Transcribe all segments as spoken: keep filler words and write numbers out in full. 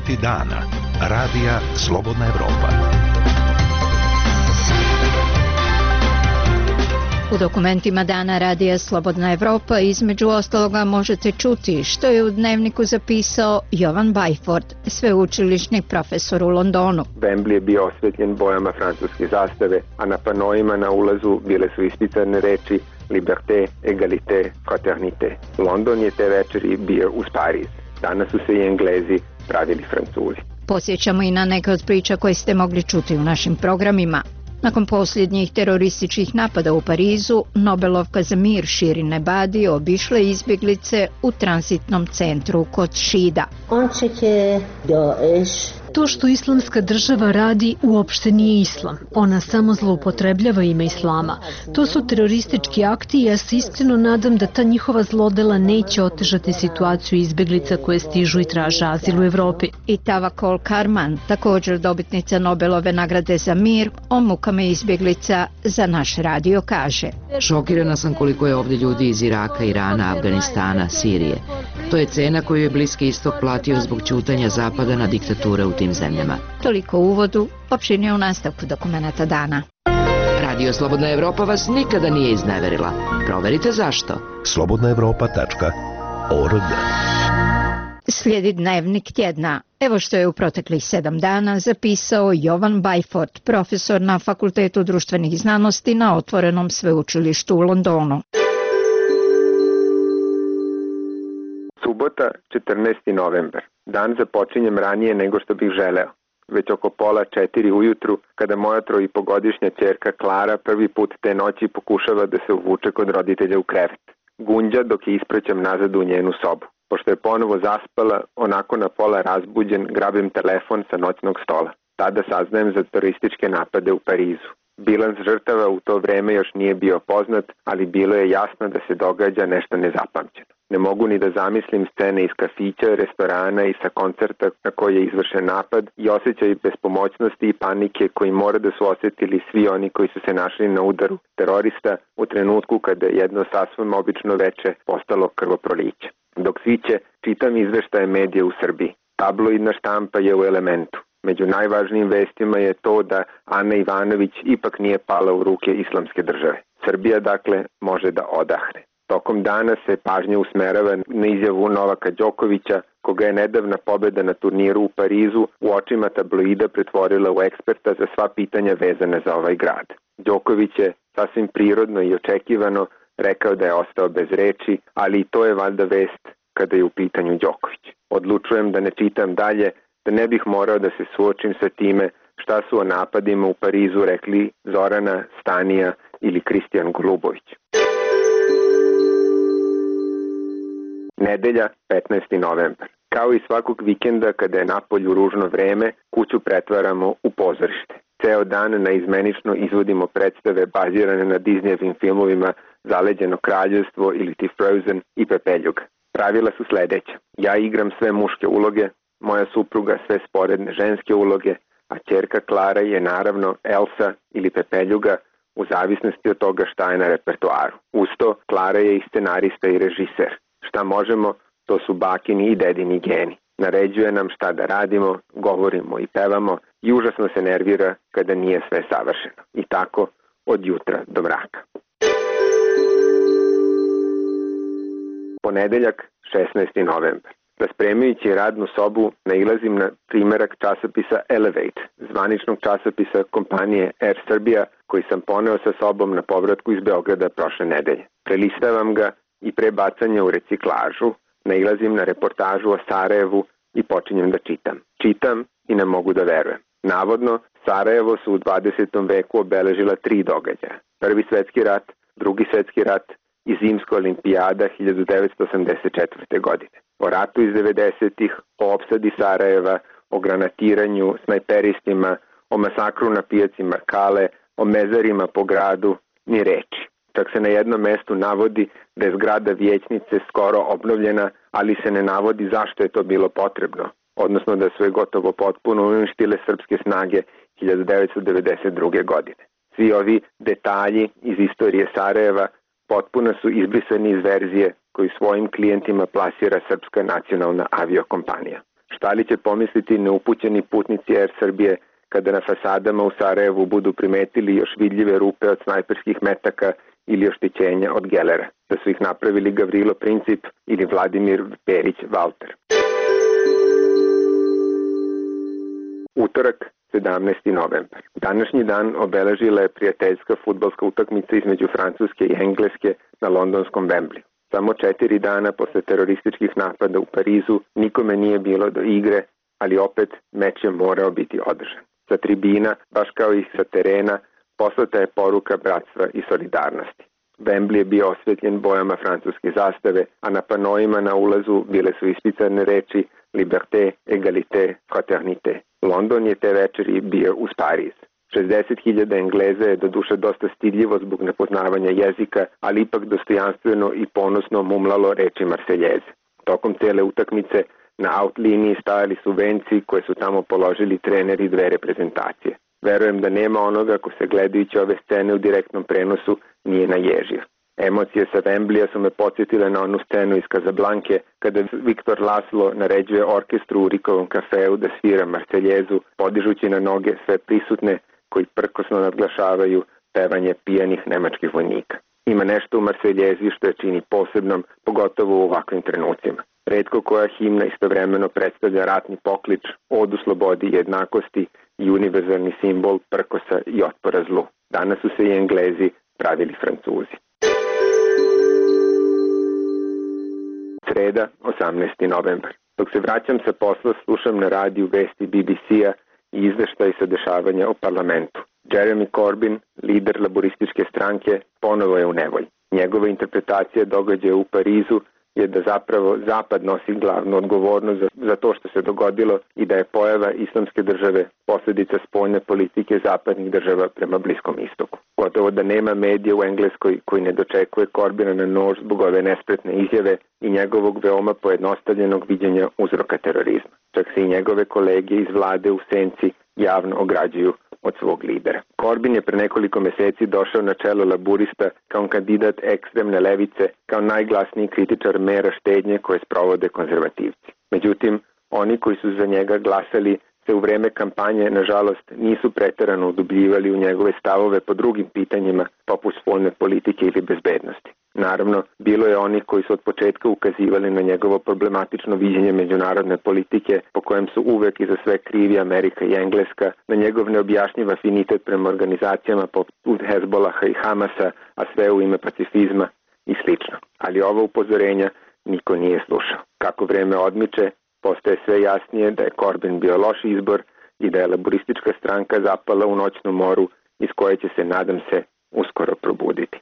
Dokumenti dana. Radija Slobodna Evropa. U dokumentima dana Radija Slobodna Evropa između ostaloga možete čuti što je u dnevniku zapisao Jovan Byford, sveučilišni profesor u Londonu. Wembley je bio osvetljen bojama francuske zastave, a na panojima na ulazu bile su ispisane reči Liberté, Egalité, Fraternité. London je te večeri bio uz Pariz. Danas su se i Englezi pravili Francuzi. Posjećamo i na neke od priča koje ste mogli čuti u našim programima. Nakon posljednjih terorističkih napada u Parizu, Nobelovka za mir Shirin Ebadi obišla izbjeglice u tranzitnom centru kod Šida. To što islamska država radi uopšte nije islam. Ona samo zloupotrebljava ime islama. To su teroristički akti i ja se iskreno nadam da ta njihova zlodela neće otežati situaciju izbjeglica koje stižu i traže azil u Evropi. I Tawakkol Karman, također dobitnica Nobelove nagrade za mir, o mukama izbjeglica za naš radio kaže. Šokirana sam koliko je ovdje ljudi iz Iraka, Irana, Afganistana, Sirije. To je cena koju je Bliski istok platio zbog ćutanja Zapada na diktature u tim zemljama. Toliko u uvodu, opširnije u nastavku dokumenata dana. Radio Slobodna Evropa vas nikada nije izneverila. Proverite zašto. slobodna evropa tačka org. Slijedi dnevnik tjedna. Evo što je u proteklih sedam dana zapisao Jovan Byford, profesor na Fakultetu društvenih znanosti na Otvorenom sveučilištu u Londonu. Subota, četrnaesti novembar. Dan započinjem ranije nego što bih želeo. Već oko pola četiri ujutru, kada moja troipogodišnja ćerka Klara prvi put te noći pokušava da se uvuče kod roditelja u krevet. Gunđa dok je ispraćam nazad u njenu sobu. Pošto je ponovo zaspala, onako na pola razbuđen, grabim telefon sa noćnog stola. Tada saznajem za terorističke napade u Parizu. Bilans žrtava u to vreme još nije bio poznat, ali bilo je jasno da se događa nešto nezapamćeno. Ne mogu ni da zamislim scene iz kafića, restorana i sa koncerta na koji je izvršen napad i osjećaj bespomoćnosti i panike koji mora da su osjetili svi oni koji su se našli na udaru terorista u trenutku kada je jedno sasvim obično veče postalo krvoproliće. Dok sviće, čitam izveštaje medija u Srbiji. Tabloidna štampa je u elementu. Među najvažnijim vestima je to da Ana Ivanović ipak nije pala u ruke islamske države. Srbija, dakle, može da odahne. Tokom dana se pažnja usmerava na izjavu Novaka Đokovića, koga je nedavna pobjeda na turniru u Parizu u očima tabloida pretvorila u eksperta za sva pitanja vezane za ovaj grad. Đoković je sasvim prirodno i očekivano rekao da je ostao bez reči, ali i to je valjda vest kada je u pitanju Đoković. Odlučujem da ne čitam dalje, da ne bih morao da se suočim sa time šta su o napadima u Parizu rekli Zorana, Stanija ili Kristijan Golubović. Nedelja, petnaesti novembar. Kao i svakog vikenda kada je napolju ružno vreme, kuću pretvaramo u pozorište. Ceo dan naizmenično izvodimo predstave bazirane na Disneyevim filmovima Zaleđeno kraljevstvo ili ti Frozen i Pepeljuga. Pravila su sledeća. Ja igram sve muške uloge, moja supruga sve sporedne ženske uloge, a ćerka Klara je naravno Elsa ili Pepeljuga u zavisnosti od toga šta je na repertoaru. Usto, Klara je i scenarista i režiser. Šta možemo, to su bakini i dedini geni. Naređuje nam šta da radimo, govorimo i pevamo i užasno se nervira kada nije sve savršeno. I tako od jutra do mraka. Ponedeljak, šesnaesti novembar. Raspremajući radnu sobu, nailazim na primerak časopisa Elevate, zvaničnog časopisa kompanije Air Serbia, koji sam poneo sa sobom na povratku iz Beograda prošle nedelje. Prelistavam ga i pre bacanja u reciklažu, nailazim na reportažu o Sarajevu i počinjem da čitam. Čitam i ne mogu da verujem. Navodno, Sarajevo su u dvadesetom veku obeležila tri događaja. Prvi svetski rat, drugi svetski rat i zimska olimpijada hiljadu devetsto osamdeset četvrte. godine. O ratu iz devedesetih, o opsadi Sarajeva, o granatiranju, snajperistima, o masakru na pijaci Markale, o mezarima po gradu, ni reči. Čak se na jednom mestu navodi da je zgrada vijećnice skoro obnovljena, ali se ne navodi zašto je to bilo potrebno, odnosno da su je gotovo potpuno uništile srpske snage hiljadu devetsto devedeset druge. godine. Svi ovi detalji iz istorije Sarajeva potpuno su izbrisani iz verzije koju svojim klijentima plasira Srpska nacionalna aviokompanija. Šta li će pomisliti neupućeni putnici Air Srbije kada na fasadama u Sarajevu budu primetili još vidljive rupe od snajperskih metaka ili oštećenja od gelera, da su ih napravili Gavrilo Princip ili Vladimir Perić Valter. Utorak, sedamnaesti novembar. Današnji dan obeležila je prijateljska fudbalska utakmica između Francuske i Engleske na londonskom Wembleyu. Samo četiri dana posle terorističkih napada u Parizu nikome nije bilo do igre, ali opet meč je morao biti održan. Sa tribina, baš kao i sa terena, poslata je poruka bratstva i solidarnosti. Wembley je bio osvetljen bojama francuske zastave, a na panoima na ulazu bile su ispisane reči Liberté, Egalité, Fraternité. London je te večeri bio uz Pariz. šezdeset hiljada Engleza je doduše dosta stidljivo zbog nepoznavanja jezika, ali ipak dostojanstveno i ponosno mumlalo reči Marseljeze. Tokom cele utakmice na out liniji stajali su venci koje su tamo položili treneri dve reprezentacije. Verujem da nema onoga ko se gledajući ove scene u direktnom prenosu nije naježio. Emocije sa Wembleya su me podsjetile na onu scenu iz Kazablanke kada Viktor Laslo naređuje orkestru u Rikovom kafeu da svira Marseljezu, podižući na noge sve prisutne koji prkosno nadglašavaju pevanje pijanih nemačkih vojnika. Ima nešto u Marseljezi što je čini posebnom, pogotovo u ovakvim trenucima. Retko koja himna istovremeno predstavlja ratni poklič, odu slobodi i jednakosti i univerzalni simbol prkosa i otpora zlu. Danas su se i Englezi pravili Francuzi. Sreda, osamnaesti novembar. Dok se vraćam sa posla, slušam na radiju vesti B B C-a i izveštaj sa dešavanja o parlamentu. Jeremy Corbyn, lider laborističke stranke, ponovo je u nevolji. Njegova interpretacija događaja u Parizu je da zapravo Zapad nosi glavnu odgovornost za, za to što se dogodilo i da je pojava islamske države posljedica spoljne politike zapadnih država prema Bliskom istoku. Gotovo da nema medija u Engleskoj koji ne dočekuje Corbyna na nož zbog ove nespretne izjave i njegovog veoma pojednostavljenog viđenja uzroka terorizma. Čak se i njegove kolege iz vlade u senci javno ograđuju od svog lidera. Corbyn je pre nekoliko meseci došao na čelo laburista kao kandidat ekstremne levice, kao najglasniji kritičar mera štednje koje sprovode konzervativci. Međutim, oni koji su za njega glasali se u vreme kampanje, nažalost, nisu preterano udubljivali u njegove stavove po drugim pitanjima poput spoljne politike ili bezbednosti. Naravno, bilo je onih koji su od početka ukazivali na njegovo problematično viđenje međunarodne politike, po kojem su uvek i za sve krivi Amerika i Engleska, na njegov neobjašnjiv afinitet prema organizacijama poput Hezbolaha i Hamasa, a sve u ime pacifizma i slično. Ali ova upozorenja niko nije slušao. Kako vreme odmiče, postaje sve jasnije da je Corbyn bio loš izbor i da je laboristička stranka zapala u noćnu moru iz koje će se, nadam se, uskoro probuditi.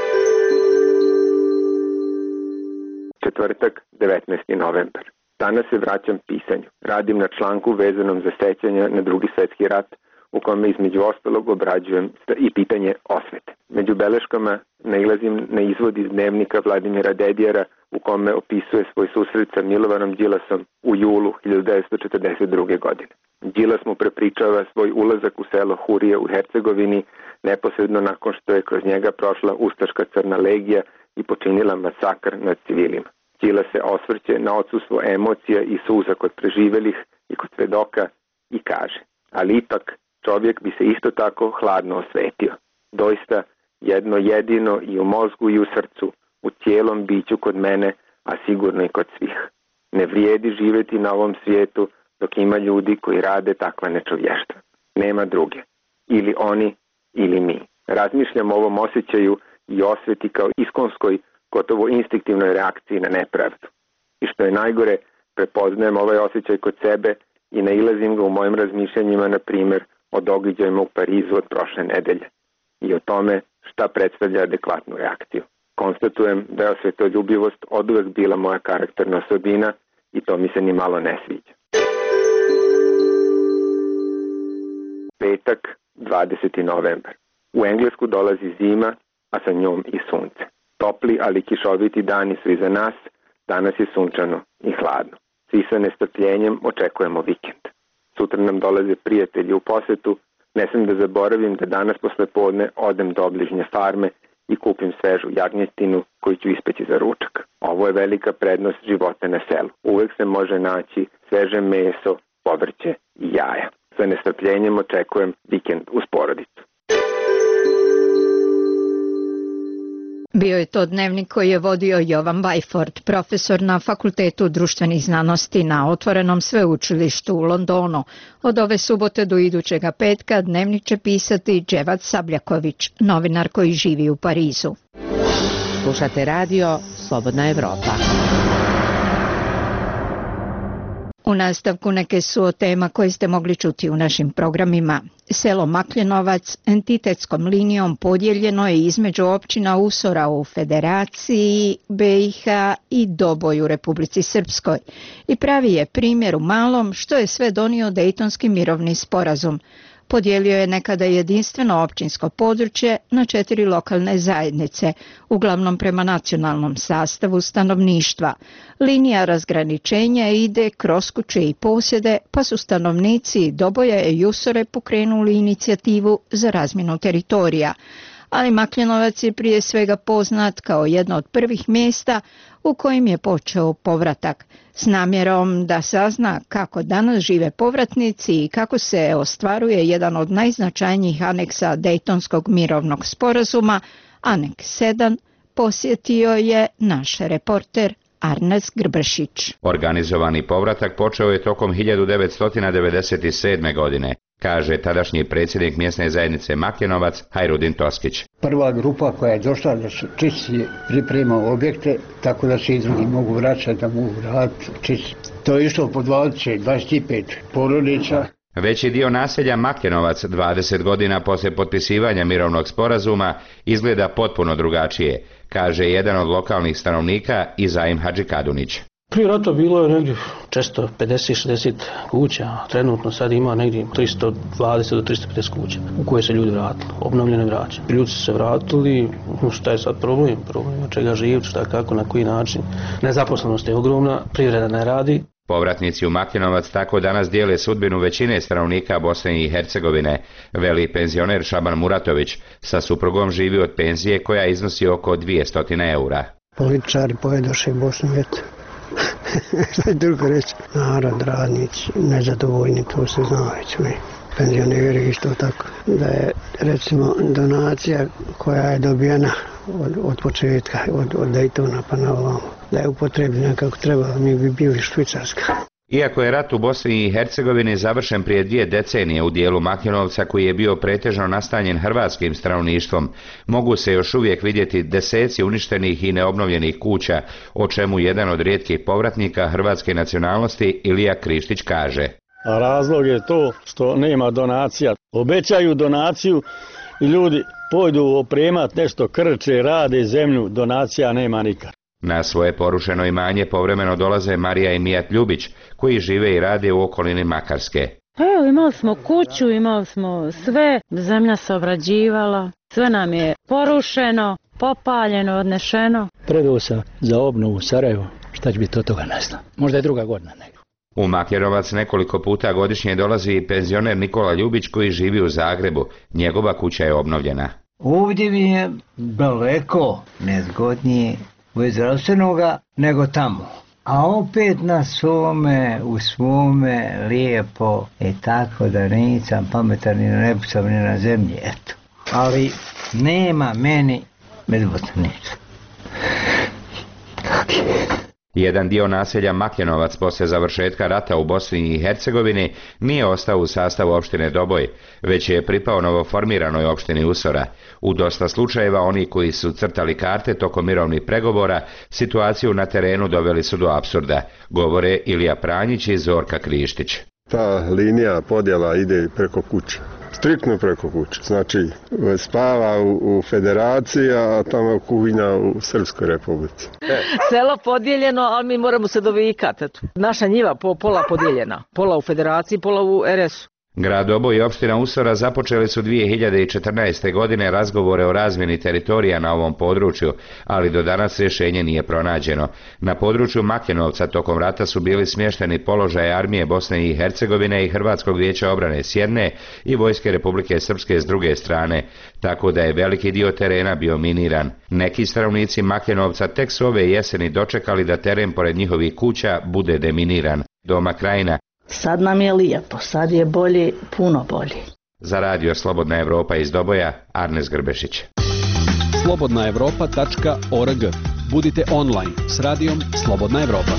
Četvrtak, devetnaesti novembar. Danas se vraćam pisanju. Radim na članku vezanom za sećanja na Drugi svetski rat, u kome između ostalog obrađujem i pitanje osvete. Među beleškama nailazim na izvod iz dnevnika Vladimira Dedijara u kome opisuje svoj susret sa Milovanom Đilasom u julu hiljadu devetsto četrdeset druge. godine. Đilas mu prepričava svoj ulazak u selo Hurije u Hercegovini neposredno nakon što je kroz njega prošla ustaška crna legija i počinila masakr nad civilima. Đilas se osvrće na odsustvo emocija i suza kod preživelih i kod svedoka i kaže: ali ipak čovjek bi se isto tako hladno osvetio. Doista jedno jedino i u mozgu i u srcu, u cijelom biću kod mene, a sigurno i kod svih. Ne vrijedi živjeti na ovom svijetu dok ima ljudi koji rade takva nečovještva. Nema druge. Ili oni, ili mi. Razmišljam o ovom osjećaju i osveti kao iskonskoj, gotovo instinktivnoj reakciji na nepravdu. I što je najgore, prepoznajem ovaj osjećaj kod sebe i nailazim ga u mojim razmišljanjima, na primjer, o događajima u Parizu od prošle nedelje i o tome šta predstavlja adekvatnu reakciju. Konstatujem da je osvetoljubivost oduvek bila moja karakterna osobina i to mi se ni malo ne sviđa. Petak, dvadeseti novembar. U Englesku dolazi zima, a sa njom i sunce. Topli, ali kišoviti dani su iza nas, danas je sunčano i hladno. Svi sa nestrpljenjem očekujemo vikend. Sutra nam dolaze prijatelji u posetu, ne sam da zaboravim da danas posle podne odem do obližnje farme i kupim svežu jagnjetinu koju ću ispeći za ručak. Ovo je velika prednost života na selu. Uvek se može naći sveže meso, povrće i jaja. Sa nestrpljenjem očekujem vikend uz porodicu. Bio je to dnevnik koji je vodio Jovan Vajford, profesor na Fakultetu društvenih znanosti na Otvorenom sveučilištu u Londonu. Od ove subote do idućega petka dnevnik će pisati Dževad Sabljaković, novinar koji živi u Parizu. Slušate radio Slobodna Evropa. U nastavku neke su od tema koje ste mogli čuti u našim programima. Selo Makljenovac entitetskom linijom podijeljeno je između općina Usora u Federaciji be i ha i Doboj u Republici Srpskoj i pravi je primjer u malom što je sve donio Dejtonski mirovni sporazum. Podijelio je nekada jedinstveno općinsko područje na četiri lokalne zajednice, uglavnom prema nacionalnom sastavu stanovništva. Linija razgraničenja ide kroz kuće i posjede, pa su stanovnici Doboja i Usore pokrenuli inicijativu za razmjenu teritorija. Ali Makljenovac je prije svega poznat kao jedno od prvih mjesta u kojim je počeo povratak. S namjerom da sazna kako danas žive povratnici i kako se ostvaruje jedan od najznačajnijih aneksa Dejtonskog mirovnog sporazuma, aneks sedam, posjetio je naš reporter Arnes Grbršić. Organizovani povratak počeo je tokom hiljadu devetsto devedeset sedme. godine, kaže tadašnji predsjednik mjesne zajednice Makljenovac Hajrudin Toskić. Prva grupa koja je došla da se čisti, priprema objekte, tako da se i drugi mogu vraćati, da mogu raditi, čistiti. To je išlo po dvadeset do dvadeset pet porodica. Veći dio naselja Makljenovac dvadeset godina poslije potpisivanja mirovnog sporazuma izgleda potpuno drugačije, kaže jedan od lokalnih stanovnika Izaim Hadžikadunić. Prije rata bilo je negdje često pedeset šezdeset kuća, a trenutno sad ima negdje tristo dvadeset do tristo pedeset kuća u koje se ljudi vratili, obnovljene vraćanje. Ljudi su se vratili, šta je sad problem? Problem od čega živjeti, šta, kako, na koji način. Nezaposlenost je ogromna, privreda ne radi. Povratnici u Makljenovac tako danas dijele sudbinu većine stanovnika Bosne i Hercegovine, veli penzioner Šaban Muratović. Sa suprugom živi od penzije koja iznosi oko dvjesto eura. Političari pojedoše Bosnu, eto. Šta je drugo reći? Narod, radnici, nezadovoljni, to se zna već mi. Penzioneri isto tako. Da je recimo donacija koja je dobijena od, od početka, od, od Dejtona pa na ovamo, da je upotrebljena kako treba, mi bi bili Švicarska. Iako je rat u Bosni i Hercegovini završen prije dvije decenije u dijelu Makljenovca koji je bio pretežno nastanjen hrvatskim stanovništvom, mogu se još uvijek vidjeti deseci uništenih i neobnovljenih kuća, o čemu jedan od rijetkih povratnika hrvatske nacionalnosti Ilija Krištić kaže. A razlog je to što nema donacija. Obećaju donaciju i ljudi pojdu opremati nešto, krče, rade zemlju, donacija nema nikad. Na svoje porušeno imanje povremeno dolaze Marija i Mijat Ljubić, koji žive i rade u okolini Makarske. Evo, imali smo kuću, imali smo sve, zemlja se obrađivala, sve nam je porušeno, popaljeno, odnešeno. Predao sam za obnovu Sarajevo, šta će biti od toga ne znam. Možda je druga godina nego. U Makljenovac nekoliko puta godišnje dolazi i penzioner Nikola Ljubić koji živi u Zagrebu. Njegova kuća je obnovljena. Ovdje mi je daleko nezgodnije u zdravstvenoga nego tamo. A opet na svome, u svome, lijepo i tako da nisam pametan ni na nebu sam ni na zemlji, eto. Ali nema meni bezbotanicu. Jedan dio naselja Makljenovac poslije završetka rata u Bosni i Hercegovini nije ostao u sastavu opštine Doboj, već je pripao novoformiranoj opštini Usora. U dosta slučajeva oni koji su crtali karte tokom mirovnih pregovora situaciju na terenu doveli su do apsurda, govore Ilija Pranjić i Zorka Krištić. Ta linija podjela ide preko kuće. Striktno preko kuće, znači spava u, u Federaciji, a tamo kuhinja u Srpskoj Republici. Selo podijeljeno, ali mi moramo se dovikati. Naša njiva po, pola podijeljena, pola u Federaciji, pola u er esu. Grad Doboj i opština Usora započeli su dvije hiljade četrnaeste. godine razgovore o razmjeni teritorija na ovom području, ali do danas rješenje nije pronađeno. Na području Makljenovca tokom rata su bili smješteni položaje armije Bosne i Hercegovine i Hrvatskog vijeća obrane s jedne i Vojske Republike Srpske s druge strane, tako da je veliki dio terena bio miniran. Neki stanovnici Makljenovca tek su ove jeseni dočekali da teren pored njihovih kuća bude deminiran. Doma Krajina. Sad nam je lijepo, sad je bolje, puno bolje. Za radio Slobodna Evropa iz Doboja, Arnes Grbešić. slobodna evropa tačka org. Budite online s radijom Slobodna Evropa.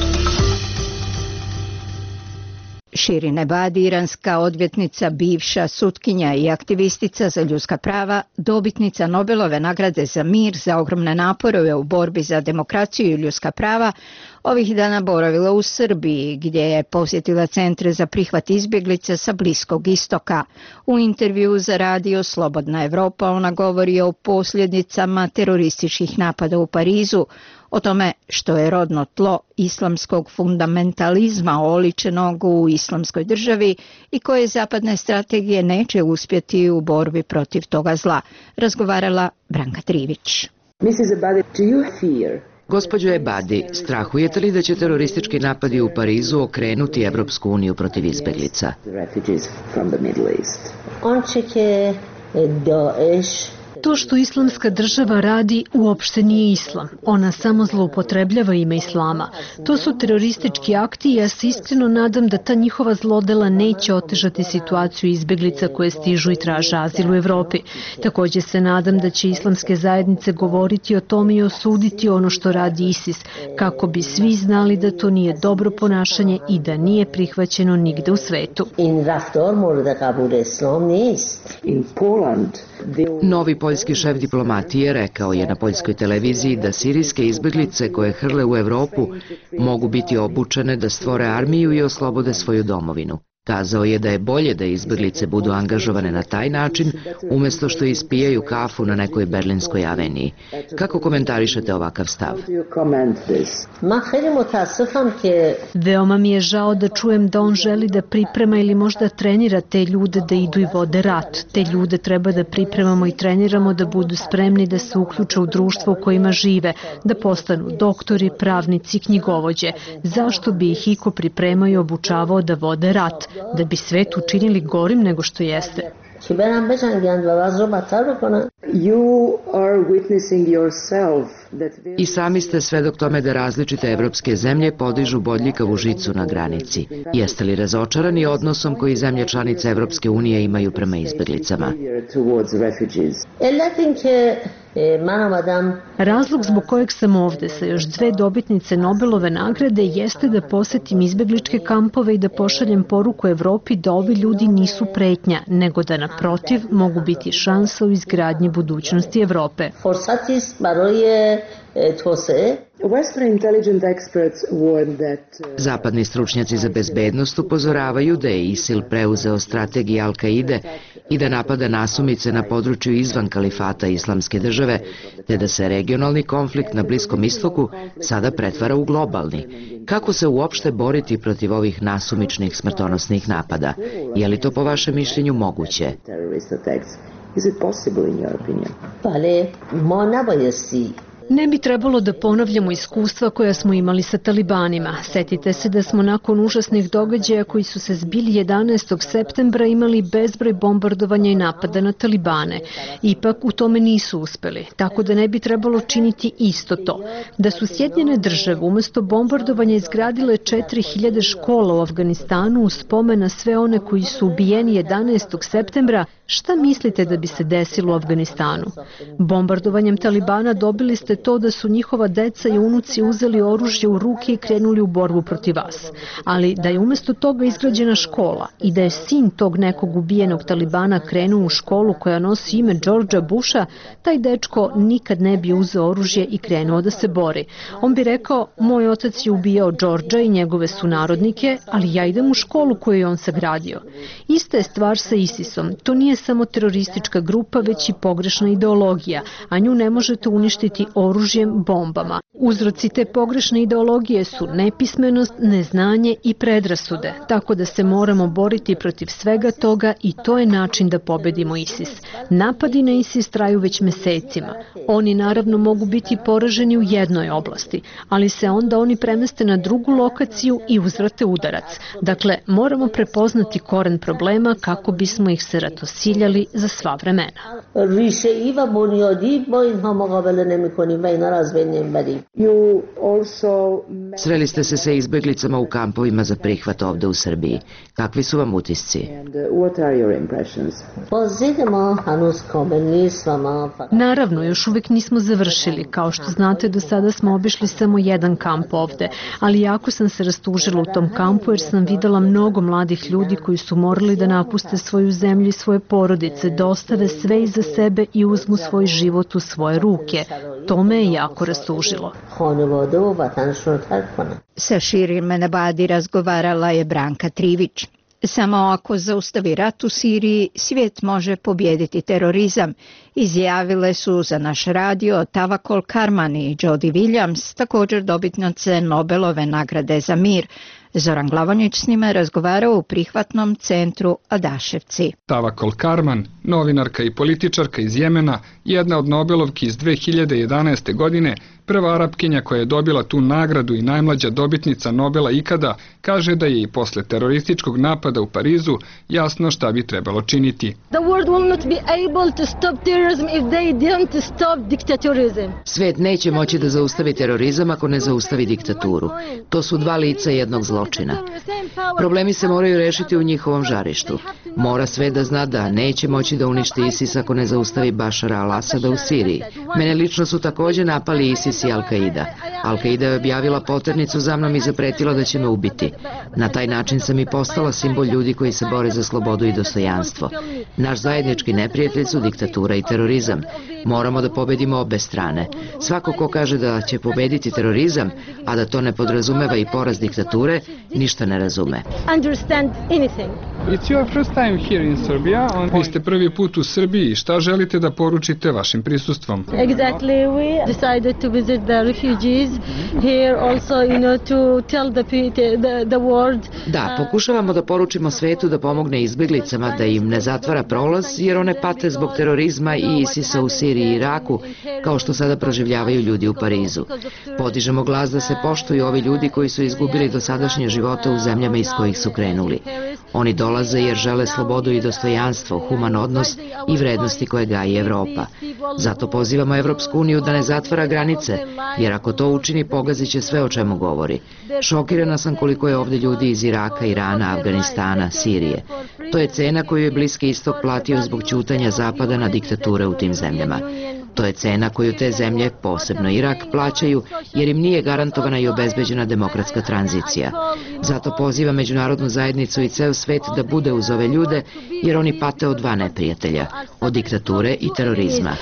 Širin Ebadi, iranska odvjetnica, bivša sutkinja i aktivistica za ljudska prava, dobitnica Nobelove nagrade za mir za ogromne napore u borbi za demokraciju i ljudska prava, ovih dana boravila u Srbiji, gdje je posjetila centre za prihvat izbjeglica sa Bliskog istoka. U intervju za radio Slobodna Evropa ona govori o posljedicama terorističkih napada u Parizu, o tome što je rodno tlo islamskog fundamentalizma oličenog u islamskoj državi i koje zapadne strategije neće uspjeti u borbi protiv toga zla. Razgovarala Branka Trivić. missus Ebadi, do you fear? Gospođo Ebadi, strahujete li da će teroristički napadi u Parizu okrenuti Evropsku uniju protiv izbjeglica? To što islamska država radi uopšte nije islam. Ona samo zloupotrebljava ime islama. To su teroristički akti i ja se iskreno nadam da ta njihova zlodela neće otežati situaciju izbjeglica koje stižu i traže azil u Evropi. Također se nadam da će islamske zajednice govoriti o tome i osuditi ono što radi ISIS, kako bi svi znali da to nije dobro ponašanje i da nije prihvaćeno nigde u svetu. Novi poljski šef diplomatije rekao je na poljskoj televiziji da sirijske izbjeglice koje hrle u Evropu mogu biti obučene da stvore armiju i oslobode svoju domovinu. Kazao je da je bolje da izbjeglice budu angažovane na taj način, umjesto što ispijaju kafu na nekoj berlinskoj aveniji. Kako komentarišete ovakav stav? Veoma mi je žao da čujem da on želi da priprema ili možda trenira te ljude da idu i vode rat. Te ljude treba da pripremamo i treniramo da budu spremni da se uključe u društvo u kojima žive, da postanu doktori, pravnici, knjigovođe. Zašto bi ih iko pripremao i obučavao da vode rat? Da bi svet učinili gorim nego što jeste. I sami ste svedok tome da različite evropske zemlje podižu bodljikavu žicu na granici. Jeste li razočarani odnosom koji zemlje članice Evropske unije imaju prema izbjeglicama? Razlog zbog kojeg sam ovde sa još dve dobitnice Nobelove nagrade jeste da posjetim izbjegličke kampove i da pošaljem poruku Evropi da ovi ljudi nisu pretnja, nego da naprotiv mogu biti šansa u izgradnji budućnosti Evrope. Zapadni stručnjaci za bezbednost upozoravaju da je ISIL preuzeo strategiju Al-Kaide i da napada nasumice na području izvan kalifata islamske države, te da se regionalni konflikt na Bliskom istoku sada pretvara u globalni. Kako se uopšte boriti protiv ovih nasumičnih smrtonosnih napada? Je li to po vašem mišljenju moguće? Ne bi trebalo da ponavljamo iskustva koja smo imali sa talibanima. Setite se da smo nakon užasnih događaja koji su se zbili jedanaestog septembra imali bezbroj bombardovanja i napada na talibane. Ipak u tome nisu uspeli, tako da ne bi trebalo činiti isto to. Da su Sjedinjene države umjesto bombardovanja izgradile četiri hiljade škola u Afganistanu u spomen na sve one koji su ubijeni jedanaestog septembra, šta mislite da bi se desilo u Afganistanu? Bombardovanjem talibana dobili ste to da su njihova deca i unuci uzeli oružje u ruke i krenuli u borbu protiv vas. Ali da je umjesto toga izgrađena škola i da je sin tog nekog ubijenog talibana krenuo u školu koja nosi ime Georgea Busha, taj dečko nikad ne bi uzeo oružje i krenuo da se bori. On bi rekao, moj otac je ubijao Georgea i njegove sunarodnike, ali ja idem u školu koju je on sagradio. Ista je stvar sa ISISom. To nije samo teroristička grupa, već i pogrešna ideologija, a nju ne možete uništiti oružjem oružjem, bombama. Uzroci te pogrešne ideologije su nepismenost, neznanje i predrasude, tako da se moramo boriti protiv svega toga i to je način da pobedimo ISIS. Napadi na ISIS traju već mesecima. Oni naravno mogu biti poraženi u jednoj oblasti, ali se onda oni premeste na drugu lokaciju i uzvrate udarac. Dakle, moramo prepoznati koren problema kako bismo ih se ratosiljali za sva vremena. Sreli ste se sa izbeglicama u kampovima za prihvat ovde u Srbiji. Kakvi su vam utisci? Naravno, još uvijek nismo završili. Kao što znate, do sada smo obišli samo jedan kamp ovde, ali jako sam se rastužila u tom kampu jer sam videla mnogo mladih ljudi koji su morali da napuste svoju zemlju i svoje porodice, da ostave sve iza sebe i uzmu svoj život u svoje ruke. To me je jako rastužilo. Sa Širin Nebadi razgovarala je Branka Trivić. Samo ako zaustavi rat u Siriji, svijet može pobijediti terorizam, izjavile su za naš radio Tawakkol Karman i Jody Williams, također dobitnice Nobelove nagrade za mir. Zoran Glavonjić s njima je razgovarao u prihvatnom centru Adaševci. Tawakkol Karman, novinarka i političarka iz Jemena, jedna od Nobelovki iz dve hiljade jedanaeste. godine, prva Arapkinja koja je dobila tu nagradu i najmlađa dobitnica Nobela ikada, kaže da je i posle terorističkog napada u Parizu jasno šta bi trebalo činiti. Svet neće moći da zaustavi terorizam ako ne zaustavi diktaturu. To su dva lica jednog zločina. Problemi se moraju rešiti u njihovom žarištu. Mora svet da zna da neće moći da uništi ISIS ako ne zaustavi Bašara al-Asada u Siriji. Mene lično su također napali ISIS i Al-Qaida. Al-Qaida je objavila poternicu za mnom i zapretila da će me ubiti. Na taj način sam i postala simbol ljudi koji se bore za slobodu i dostojanstvo. Naš zajednički neprijatelj su diktatura i terorizam. Moramo da pobedimo obe strane. Svako ko kaže da će pobediti terorizam, a da to ne podrazumeva i poraz diktature, ništa ne razume. Vi ste prvi put u Srbiji. Šta želite da poručite vašim prisustvom? Da, pokušavamo da poručimo svetu da pomogne izbeglicama, da im ne zatvara prolaz, jer one pate zbog terorizma i ISIS-a u Siriji i Iraku, kao što sada proživljavaju ljudi u Parizu. Podižemo glas da se poštuju ovi ljudi koji su izgubili dosadašnje živote u zemljama iz kojih su krenuli. Oni dolaze jer žele slobodu i dostojanstvo, human odnos i vrednosti koje gaji Evropa. Zato pozivamo Evropsku uniju da ne zatvara granice, jer ako to učini, pogazit će sve o čemu govori. Šokirana sam koliko je ovde ljudi iz Iraka, Irana, Afganistana, Sirije. To je cena koju je Bliski istok platio zbog ćutanja Zapada na diktature u tim zemljama. To je cena koju te zemlje, posebno Irak, plaćaju jer im nije garantovana i obezbeđena demokratska tranzicija. Zato poziva međunarodnu zajednicu i ceo svet da bude uz ove ljude jer oni pate od dva neprijatelja, od diktature i terorizma.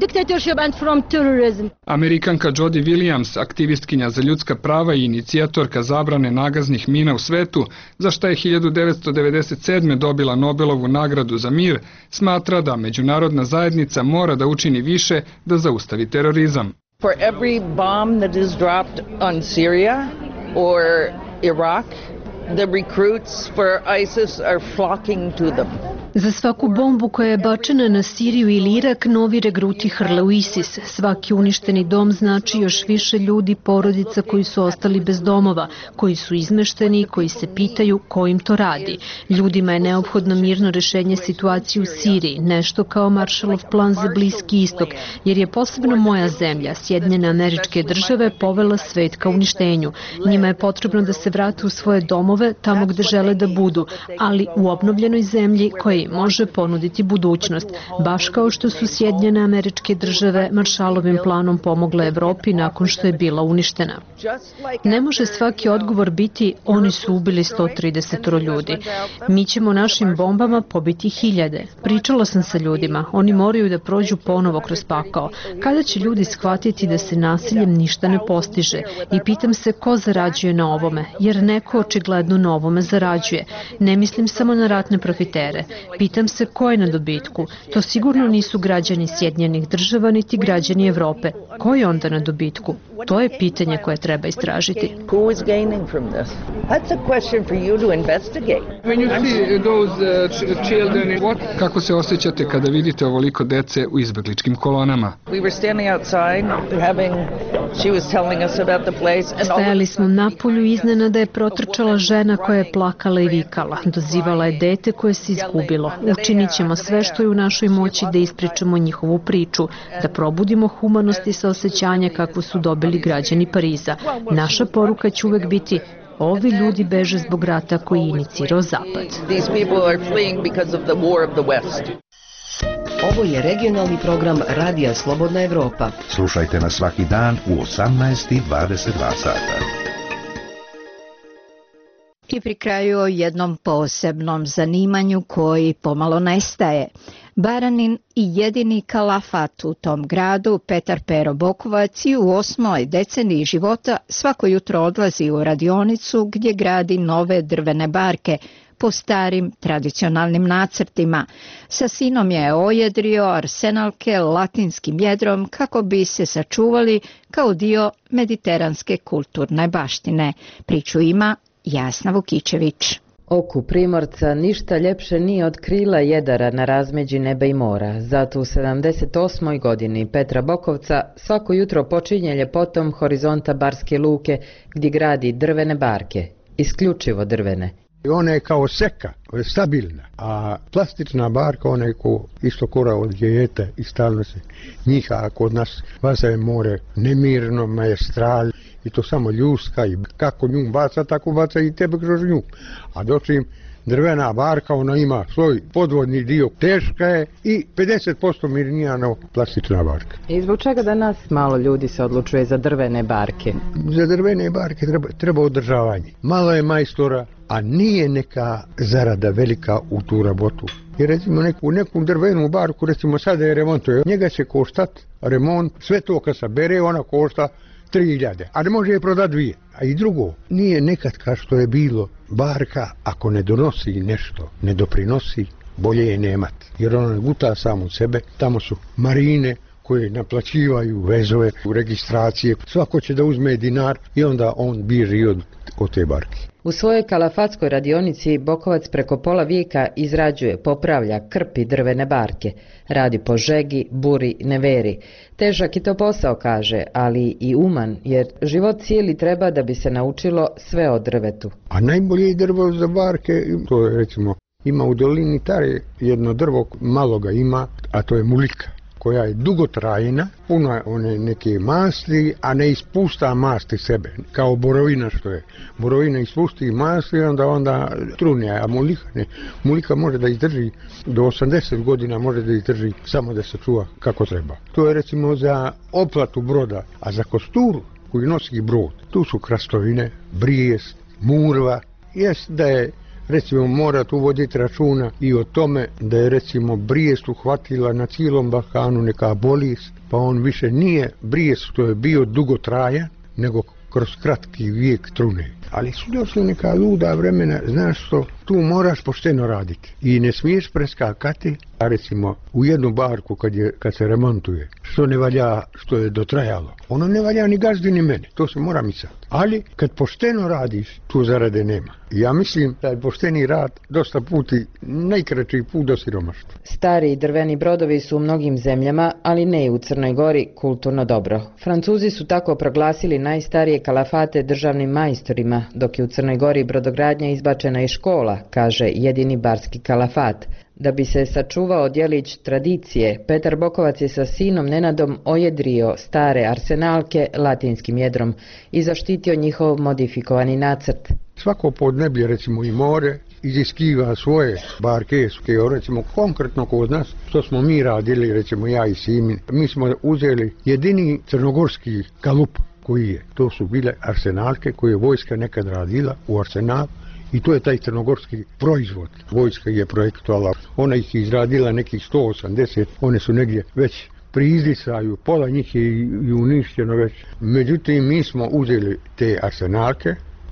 Amerikanka Jody Williams, aktivistkinja za ljudska prava i inicijatorka zabrane nagaznih mina u svetu, za šta je hiljadu devetsto devedeset sedme. dobila Nobelovu nagradu za mir, smatra da međunarodna zajednica mora da učini više da zaustavi terorizam. For every bomb that is dropped on Syria or Iraq, the recruits for ISIS are flocking to them. Za svaku bombu koja je bačena na Siriju ili Irak, novi regruti hrle u ISIS. Svaki uništeni dom znači još više ljudi, porodica koji su ostali bez domova, koji su izmešteni i koji se pitaju ko im to radi. Ljudima je neophodno mirno rešenje situacije u Siriji, nešto kao Marshallov plan za Bliski istok, jer je posebno moja zemlja, Sjedinjene Američke Države, povela svet ka uništenju. Njima je potrebno da se vrate u svoje domove, tamo gde žele da budu, ali u obnovljenoj zemlji koja može ponuditi budućnost, baš kao što su Sjedinjene Američke Države Marshallovim planom pomogle Evropi nakon što je bila uništena. Ne može svaki odgovor biti oni su ubili sto trideset ljudi. Mi ćemo našim bombama pobiti hiljade. Pričala sam sa ljudima, oni moraju da prođu ponovo kroz pakao. Kada će ljudi shvatiti da se nasiljem ništa ne postiže? I pitam se ko zarađuje na ovome, jer neko očigledno na ovome zarađuje. Ne mislim samo na ratne profitere. Pitam se ko je na dobitku. To sigurno nisu građani Sjedinjenih država niti građani Evrope. Ko je onda na dobitku? To je pitanje koje treba istražiti. Kako se osjećate kada vidite ovoliko dece u izbegličkim kolonama? Stajali smo napolju i iznenada je protrčala žena koja je plakala i vikala. Dozivala je dete koje se izgubilo. Učinit ćemo sve što je u našoj moći da ispričamo njihovu priču, da probudimo humanost i saosećanje kakvu su dobili građani Pariza. Naša poruka će uvek biti: ovi ljudi beže zbog rata koji je inicirao Zapad. Ovo je regionalni program Radija Slobodna Evropa. Slušajte nas svaki dan u osamnaest i dvadeset dva sata. I pri kraju o jednom posebnom zanimanju koji pomalo nestaje. Baranin i jedini kalafat u tom gradu, Petar Pero Bokovac, i u osmoj deceniji života svako jutro odlazi u radionicu gdje gradi nove drvene barke po starim tradicionalnim nacrtima. Sa sinom je ojedrio arsenalke latinskim jedrom kako bi se sačuvali kao dio mediteranske kulturne baštine. Priču ima Jasna Vukićević. Oku Primorca ništa ljepše nije od krila jedara na razmeđi neba i mora. Zato u sedamdeset osmoj godini Petra Bokovca svako jutro počinje ljepotom horizonta Barske luke gdje gradi drvene barke, isključivo drvene. Ona je kao seka, stabilna, a plastična barka, ona je ko isto kora od dijete i stalno se njiha, a kod nas baza je more nemirno, majestral, i to samo ljuska, i kako nju baca, tako baca i tebe kroz nju. A dočim drvena barka, ona ima svoj podvodni dio, teška je i pedeset posto mirnija no plastična barka. I zbog čega danas malo ljudi se odlučuje za drvene barke? Za drvene barke treba, treba održavanje. Malo je majstora, a nije neka zarada velika u tu rabotu. I recimo neku, neku drvenu barku, recimo sada je remontuje, njega će koštat remont, sve to kad se bere, ona košta tri hiljade, a ne može je prodati dvije. A i drugo, nije nekad kao što je bilo, barka ako ne donosi nešto, ne doprinosi, bolje je nemat. Jer ona guta samo sebe, tamo su marine koje naplaćivaju vezove, registracije, svako će da uzme dinar i onda on bježi od, od te barke. U svojoj kalafatskoj radionici Bokovac preko pola vijeka izrađuje, popravlja, krpi drvene barke. Radi po žegi, buri, neveri. Težak je to posao, kaže, ali i uman, jer život cijeli treba da bi se naučilo sve o drvetu. A najbolje je drvo za barke, to je recimo, ima u dolini Tare jedno drvo, malo ga ima, a to je mulika, koja je dugotrajna, puno je one neke masti, a ne ispusta masti sebe, kao borovina što je. Borovina ispusti masti i onda, onda trune, a mulika ne. Mulika može da izdrži do osamdeset godina, može da izdrži samo da se čuva kako treba. To je recimo za oplatu broda, a za kosturu koji nosi brod, tu su krastovine, brijest, murva, jest da je recimo mora tu voditi računa i o tome da je recimo brijest uhvatila na cijelom Balkanu neka bolest, pa on više nije brijest što je bio dugotrajan, nego kroz kratki vijek trune. Ali su došli neka luda vremena, znaš što, tu moraš pošteno raditi i ne smiješ preskakati, a recimo u jednu barku kad, je, kad se remontuje, što ne valja, što je dotrajalo, ono ne valja ni gazdi ni mene, to se mora misati. Ali kad pošteno radiš, tu zarade nema. Ja mislim da je pošteni rad dosta puti najkraći put do siromaštva. Stari drveni brodovi su u mnogim zemljama, ali ne i u Crnoj Gori, kulturno dobro. Francuzi su tako proglasili najstarije kalafate državnim majstorima, dok je u Crnoj Gori brodogradnja izbačena iz škola, kaže jedini barski kalafat. Da bi se sačuvao djelić tradicije, Petar Bokovac je sa sinom Nenadom ojedrio stare arsenalke latinskim jedrom i zaštitio njihov modifikovani nacrt. Svako podneblje, recimo i more, iziskiva svoje barke, recimo konkretno kod nas, što smo mi radili, recimo ja i Simin, mi smo uzeli jedini crnogorski kalup koji je, to su bile arsenalke koje je vojska nekad radila u arsenal. I to je taj crnogorski proizvod. Vojska je projektovala, ona ih je izradila nekih sto osamdeset, one su negdje već pri izdisaju, pola njih je i uništeno već. Međutim, mi smo uzeli te arsenalke i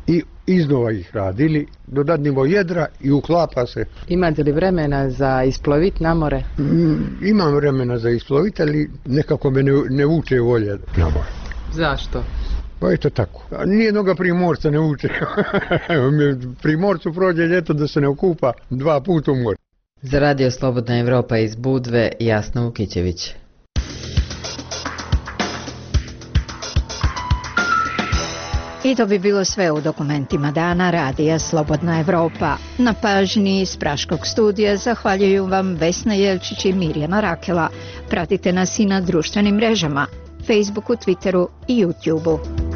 iznova ih radili do dadnivo jedra i uklapa se. Imate li vremena za isplovit na more? Mm, imam vremena za isplovit, ali nekako me ne, ne vuče volja na more. Zašto? Pa eto tako. A nijednoga primorca ne vuče. Primorcu prođe ljeto da se ne okupa dva puta u more. Za Radio Slobodna Evropa iz Budve, Jasna Vukićević. I to bi bilo sve u dokumentima dana Radija Slobodna Evropa. Na pažnji iz Praškog studija zahvaljuju vam Vesna Jelčić i Mirjana Rakela. Pratite nas i na društvenim mrežama, Facebooku, Twitteru i YouTubeu.